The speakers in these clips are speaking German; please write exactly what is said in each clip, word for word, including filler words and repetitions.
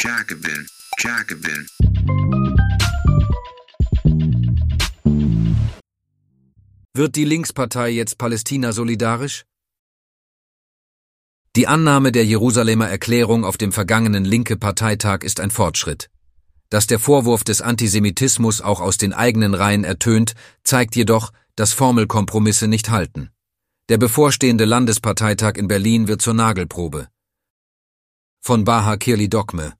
Jacobin, Jacobin. Wird die Linkspartei jetzt Palästina solidarisch? Die Annahme der Jerusalemer Erklärung auf dem vergangenen Linke-Parteitag ist ein Fortschritt. Dass der Vorwurf des Antisemitismus auch aus den eigenen Reihen ertönt, zeigt jedoch, dass Formelkompromisse nicht halten. Der bevorstehende Landesparteitag in Berlin wird zur Nagelprobe. Von Baha Kirli Dokme.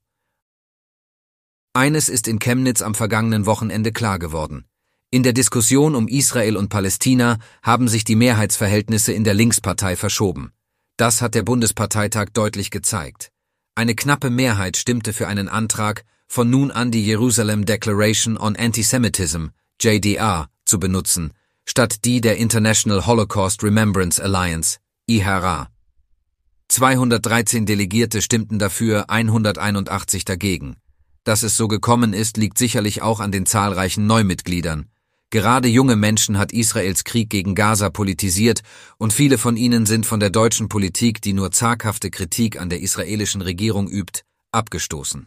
Eines ist in Chemnitz am vergangenen Wochenende klar geworden. In der Diskussion um Israel und Palästina haben sich die Mehrheitsverhältnisse in der Linkspartei verschoben. Das hat der Bundesparteitag deutlich gezeigt. Eine knappe Mehrheit stimmte für einen Antrag, von nun an die Jerusalem Declaration on Antisemitism, J D R, zu benutzen, statt die der International Holocaust Remembrance Alliance, I H R A. zweihundertdreizehn Delegierte stimmten dafür, hunderteinundachtzig dagegen. Dass es so gekommen ist, liegt sicherlich auch an den zahlreichen Neumitgliedern. Gerade junge Menschen hat Israels Krieg gegen Gaza politisiert und viele von ihnen sind von der deutschen Politik, die nur zaghafte Kritik an der israelischen Regierung übt, abgestoßen.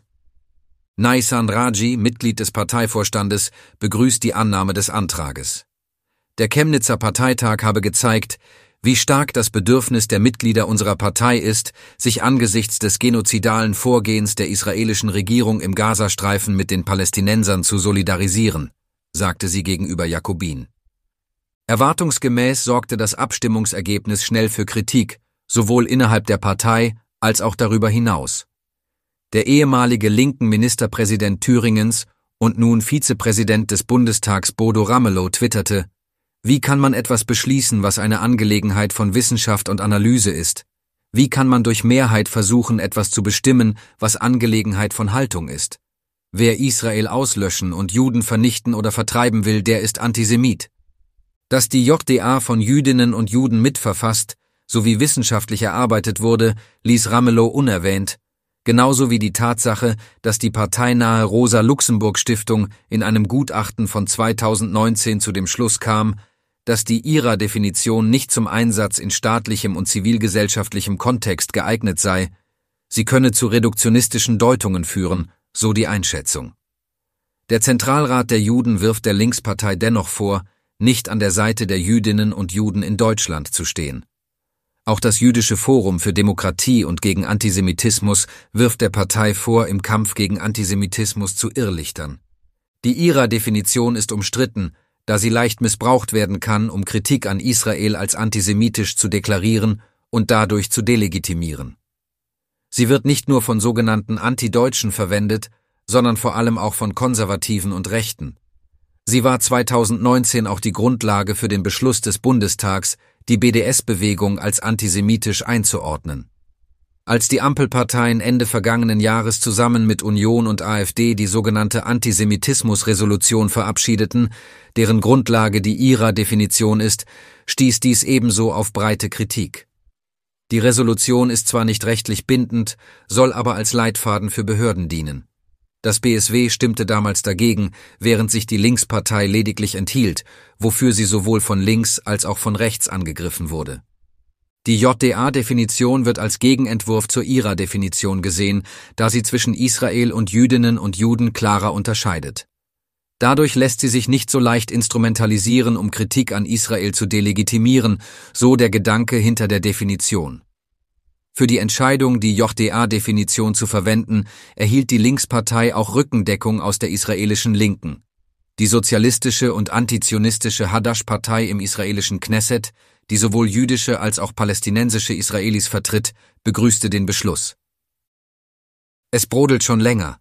Naisan Raji, Mitglied des Parteivorstandes, begrüßt die Annahme des Antrages. Der Chemnitzer Parteitag habe gezeigt, wie stark das Bedürfnis der Mitglieder unserer Partei ist, sich angesichts des genozidalen Vorgehens der israelischen Regierung im Gazastreifen mit den Palästinensern zu solidarisieren, sagte sie gegenüber Jacobin. Erwartungsgemäß sorgte das Abstimmungsergebnis schnell für Kritik, sowohl innerhalb der Partei als auch darüber hinaus. Der ehemalige linken Ministerpräsident Thüringens und nun Vizepräsident des Bundestags Bodo Ramelow twitterte: Wie kann man etwas beschließen, was eine Angelegenheit von Wissenschaft und Analyse ist? Wie kann man durch Mehrheit versuchen, etwas zu bestimmen, was Angelegenheit von Haltung ist? Wer Israel auslöschen und Juden vernichten oder vertreiben will, der ist Antisemit. Dass die J D A von Jüdinnen und Juden mitverfasst sowie wissenschaftlich erarbeitet wurde, ließ Ramelow unerwähnt, genauso wie die Tatsache, dass die parteinahe Rosa-Luxemburg-Stiftung in einem Gutachten von zweitausendneunzehn zu dem Schluss kam, dass die I R A-Definition nicht zum Einsatz in staatlichem und zivilgesellschaftlichem Kontext geeignet sei, sie könne zu reduktionistischen Deutungen führen, so die Einschätzung. Der Zentralrat der Juden wirft der Linkspartei dennoch vor, nicht an der Seite der Jüdinnen und Juden in Deutschland zu stehen. Auch das Jüdische Forum für Demokratie und gegen Antisemitismus wirft der Partei vor, im Kampf gegen Antisemitismus zu irrlichtern. Die I R A-Definition ist umstritten, da sie leicht missbraucht werden kann, um Kritik an Israel als antisemitisch zu deklarieren und dadurch zu delegitimieren. Sie wird nicht nur von sogenannten Antideutschen verwendet, sondern vor allem auch von Konservativen und Rechten. Sie war zweitausendneunzehn auch die Grundlage für den Beschluss des Bundestags, die B D S-Bewegung als antisemitisch einzuordnen. Als die Ampelparteien Ende vergangenen Jahres zusammen mit Union und AfD die sogenannte Antisemitismus-Resolution verabschiedeten, deren Grundlage die I R A-Definition ist, stieß dies ebenso auf breite Kritik. Die Resolution ist zwar nicht rechtlich bindend, soll aber als Leitfaden für Behörden dienen. Das B S W stimmte damals dagegen, während sich die Linkspartei lediglich enthielt, wofür sie sowohl von links als auch von rechts angegriffen wurde. Die J D A-Definition wird als Gegenentwurf zur I R A-Definition gesehen, da sie zwischen Israel und Jüdinnen und Juden klarer unterscheidet. Dadurch lässt sie sich nicht so leicht instrumentalisieren, um Kritik an Israel zu delegitimieren, so der Gedanke hinter der Definition. Für die Entscheidung, die J D A-Definition zu verwenden, erhielt die Linkspartei auch Rückendeckung aus der israelischen Linken. Die sozialistische und antizionistische Hadash-Partei im israelischen Knesset, die sowohl jüdische als auch palästinensische Israelis vertritt, begrüßte den Beschluss. Es brodelt schon länger.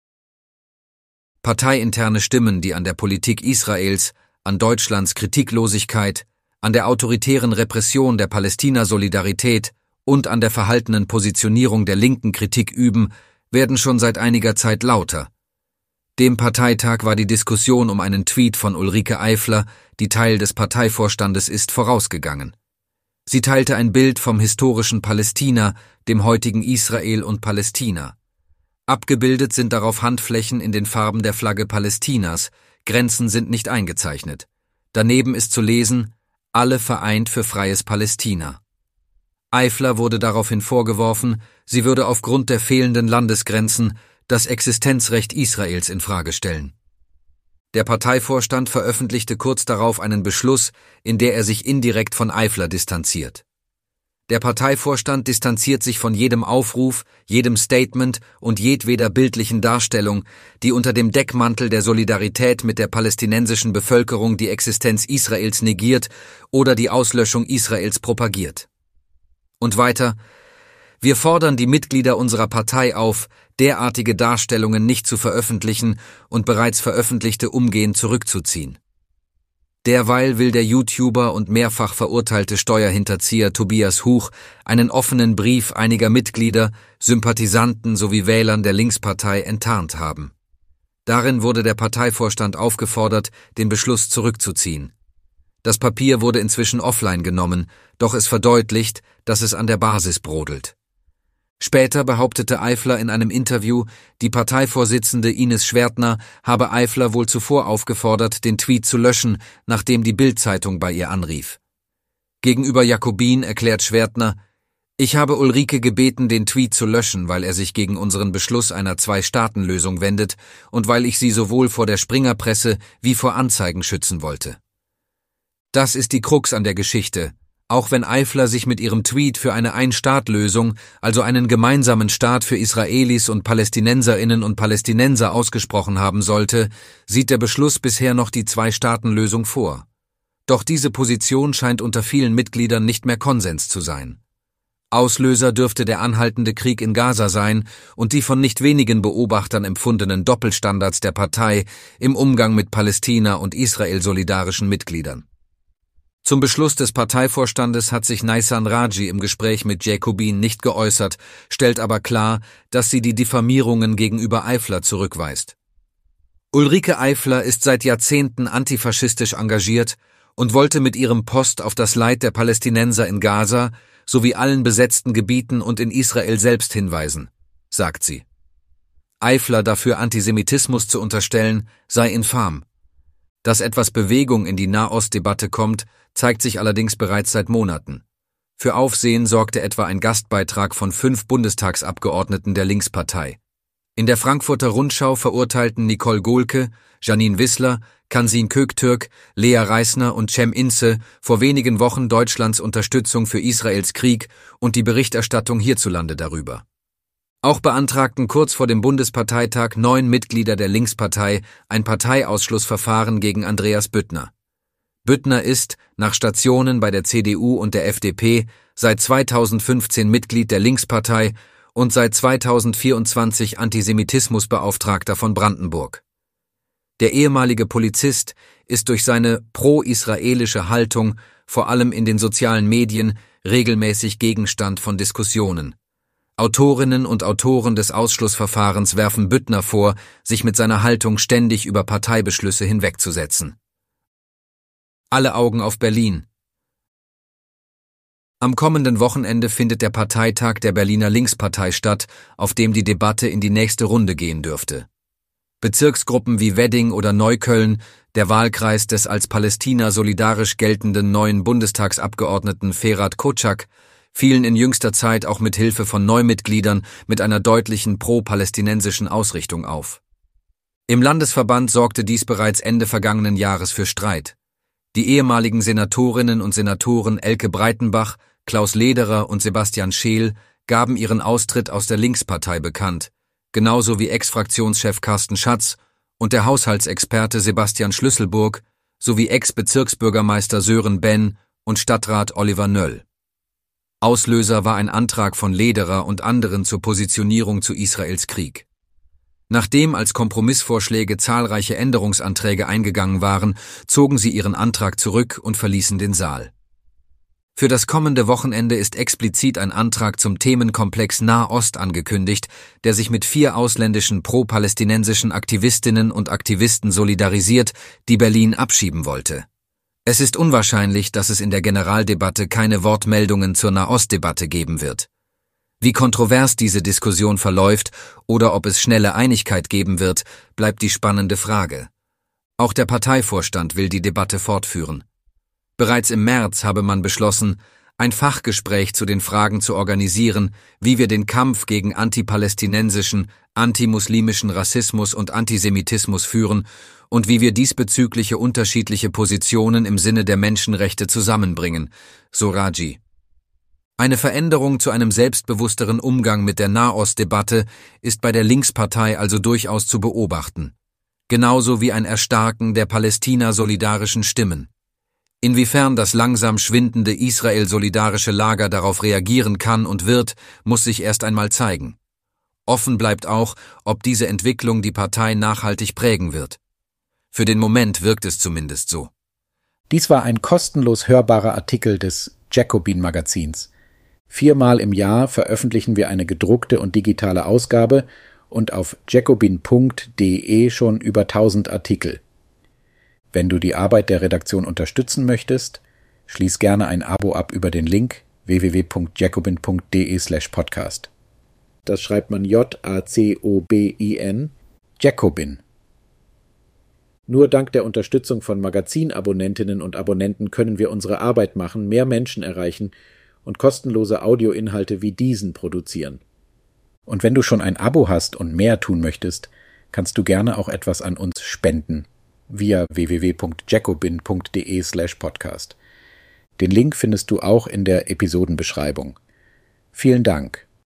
Parteiinterne Stimmen, die an der Politik Israels, an Deutschlands Kritiklosigkeit, an der autoritären Repression der Palästina-Solidarität und an der verhaltenen Positionierung der Linken Kritik üben, werden schon seit einiger Zeit lauter. Dem Parteitag war die Diskussion um einen Tweet von Ulrike Eifler, die Teil des Parteivorstandes ist, vorausgegangen. Sie teilte ein Bild vom historischen Palästina, dem heutigen Israel und Palästina. Abgebildet sind darauf Handflächen in den Farben der Flagge Palästinas, Grenzen sind nicht eingezeichnet. Daneben ist zu lesen: Alle vereint für freies Palästina. Eifler wurde daraufhin vorgeworfen, sie würde aufgrund der fehlenden Landesgrenzen das Existenzrecht Israels in Frage stellen. Der Parteivorstand veröffentlichte kurz darauf einen Beschluss, in der er sich indirekt von Eifler distanziert. Der Parteivorstand distanziert sich von jedem Aufruf, jedem Statement und jedweder bildlichen Darstellung, die unter dem Deckmantel der Solidarität mit der palästinensischen Bevölkerung die Existenz Israels negiert oder die Auslöschung Israels propagiert. Und weiter: Wir fordern die Mitglieder unserer Partei auf, derartige Darstellungen nicht zu veröffentlichen und bereits veröffentlichte umgehend zurückzuziehen. Derweil will der YouTuber und mehrfach verurteilte Steuerhinterzieher Tobias Huch einen offenen Brief einiger Mitglieder, Sympathisanten sowie Wählern der Linkspartei enttarnt haben. Darin wurde der Parteivorstand aufgefordert, den Beschluss zurückzuziehen. Das Papier wurde inzwischen offline genommen, doch es verdeutlicht, dass es an der Basis brodelt. Später behauptete Eifler in einem Interview, die Parteivorsitzende Ines Schwertner habe Eifler wohl zuvor aufgefordert, den Tweet zu löschen, nachdem die Bild-Zeitung bei ihr anrief. Gegenüber Jacobin erklärt Schwertner: Ich habe Ulrike gebeten, den Tweet zu löschen, weil er sich gegen unseren Beschluss einer Zwei-Staaten-Lösung wendet und weil ich sie sowohl vor der Springerpresse wie vor Anzeigen schützen wollte. Das ist die Krux an der Geschichte. Auch wenn Eifler sich mit ihrem Tweet für eine Ein-Staat-Lösung, also einen gemeinsamen Staat für Israelis und Palästinenserinnen und Palästinenser ausgesprochen haben sollte, sieht der Beschluss bisher noch die Zwei-Staaten-Lösung vor. Doch diese Position scheint unter vielen Mitgliedern nicht mehr Konsens zu sein. Auslöser dürfte der anhaltende Krieg in Gaza sein und die von nicht wenigen Beobachtern empfundenen Doppelstandards der Partei im Umgang mit Palästina und Israel-solidarischen Mitgliedern. Zum Beschluss des Parteivorstandes hat sich Naisan Raji im Gespräch mit Jacobin nicht geäußert, stellt aber klar, dass sie die Diffamierungen gegenüber Eifler zurückweist. Ulrike Eifler ist seit Jahrzehnten antifaschistisch engagiert und wollte mit ihrem Post auf das Leid der Palästinenser in Gaza sowie allen besetzten Gebieten und in Israel selbst hinweisen, sagt sie. Eifler dafür Antisemitismus zu unterstellen, sei infam. Dass etwas Bewegung in die Nahostdebatte kommt, zeigt sich allerdings bereits seit Monaten. Für Aufsehen sorgte etwa ein Gastbeitrag von fünf Bundestagsabgeordneten der Linkspartei. In der Frankfurter Rundschau verurteilten Nicole Gohlke, Janine Wissler, Kansin Köktürk, Lea Reisner und Cem Ince vor wenigen Wochen Deutschlands Unterstützung für Israels Krieg und die Berichterstattung hierzulande darüber. Auch beantragten kurz vor dem Bundesparteitag neun Mitglieder der Linkspartei ein Parteiausschlussverfahren gegen Andreas Büttner. Büttner ist, nach Stationen bei der C D U und der F D P, seit zweitausendfünfzehn Mitglied der Linkspartei und seit zweitausendvierundzwanzig Antisemitismusbeauftragter von Brandenburg. Der ehemalige Polizist ist durch seine pro-israelische Haltung, vor allem in den sozialen Medien, regelmäßig Gegenstand von Diskussionen. Autorinnen und Autoren des Ausschlussverfahrens werfen Büttner vor, sich mit seiner Haltung ständig über Parteibeschlüsse hinwegzusetzen. Alle Augen auf Berlin. Am kommenden Wochenende findet der Parteitag der Berliner Linkspartei statt, auf dem die Debatte in die nächste Runde gehen dürfte. Bezirksgruppen wie Wedding oder Neukölln, der Wahlkreis des als Palästina solidarisch geltenden neuen Bundestagsabgeordneten Ferhat Koçak, fielen in jüngster Zeit auch mit Hilfe von Neumitgliedern mit einer deutlichen pro-palästinensischen Ausrichtung auf. Im Landesverband sorgte dies bereits Ende vergangenen Jahres für Streit. Die ehemaligen Senatorinnen und Senatoren Elke Breitenbach, Klaus Lederer und Sebastian Scheel gaben ihren Austritt aus der Linkspartei bekannt, genauso wie Ex-Fraktionschef Carsten Schatz und der Haushaltsexperte Sebastian Schlüsselburg sowie Ex-Bezirksbürgermeister Sören Benn und Stadtrat Oliver Nöll. Auslöser war ein Antrag von Lederer und anderen zur Positionierung zu Israels Krieg. Nachdem als Kompromissvorschläge zahlreiche Änderungsanträge eingegangen waren, zogen sie ihren Antrag zurück und verließen den Saal. Für das kommende Wochenende ist explizit ein Antrag zum Themenkomplex Nahost angekündigt, der sich mit vier ausländischen pro-palästinensischen Aktivistinnen und Aktivisten solidarisiert, die Berlin abschieben wollte. Es ist unwahrscheinlich, dass es in der Generaldebatte keine Wortmeldungen zur Nahostdebatte geben wird. Wie kontrovers diese Diskussion verläuft oder ob es schnelle Einigkeit geben wird, bleibt die spannende Frage. Auch der Parteivorstand will die Debatte fortführen. Bereits im März habe man beschlossen, ein Fachgespräch zu den Fragen zu organisieren, wie wir den Kampf gegen antipalästinensischen, antimuslimischen Rassismus und Antisemitismus führen und wie wir diesbezügliche unterschiedliche Positionen im Sinne der Menschenrechte zusammenbringen, so Raji. Eine Veränderung zu einem selbstbewussteren Umgang mit der Nahostdebatte ist bei der Linkspartei also durchaus zu beobachten. Genauso wie ein Erstarken der Palästina-solidarischen Stimmen. Inwiefern das langsam schwindende Israel-solidarische Lager darauf reagieren kann und wird, muss sich erst einmal zeigen. Offen bleibt auch, ob diese Entwicklung die Partei nachhaltig prägen wird. Für den Moment wirkt es zumindest so. Dies war ein kostenlos hörbarer Artikel des Jacobin-Magazins. Viermal im Jahr veröffentlichen wir eine gedruckte und digitale Ausgabe und auf jacobin punkt de schon über tausend Artikel. Wenn du die Arbeit der Redaktion unterstützen möchtest, schließ gerne ein Abo ab über den Link w w w punkt jacobin punkt de slash podcast. Das schreibt man J A C O B I N, Jacobin. Nur dank der Unterstützung von Magazinabonnentinnen und Abonnenten können wir unsere Arbeit machen, mehr Menschen erreichen und kostenlose Audioinhalte wie diesen produzieren. Und wenn du schon ein Abo hast und mehr tun möchtest, kannst du gerne auch etwas an uns spenden via w w w punkt jacobin punkt de slash podcast. Den Link findest du auch in der Episodenbeschreibung. Vielen Dank.